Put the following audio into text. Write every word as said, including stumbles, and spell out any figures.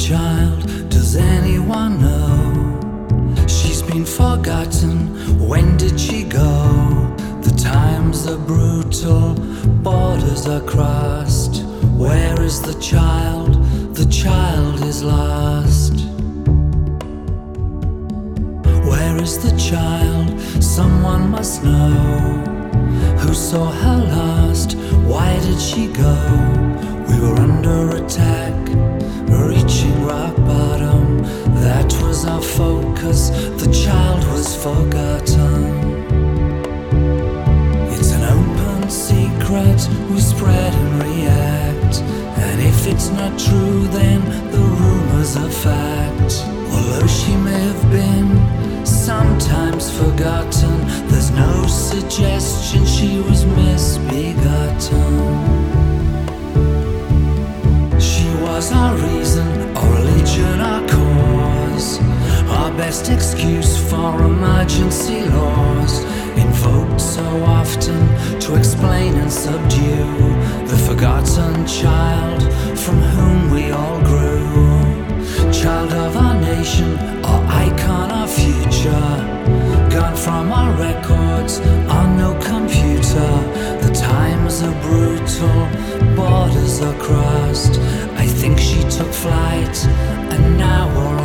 child? Does anyone know? She's been forgotten. When did she go? The times are brutal, borders are crossed. Where is the child? The child is lost. Where is the child? Someone must know. Who saw her last? Why did she go? We were under attack, reaching rock bottom. That was our focus. The child was forgotten. It's an open secret. We spread and react. And if it's not true, then the rumors are fact. Although she may have been sometimes forgotten, there's no suggestion she was misbegotten. She was our reason, our religion, our cause, our best excuse for emergency laws, invoked so often to explain and subdue the forgotten child from whom we all grew. Child of our nation, our icon, our future, gone from our records, on no computer. The times are brutal, borders are crossed. I think she took flight, and now we're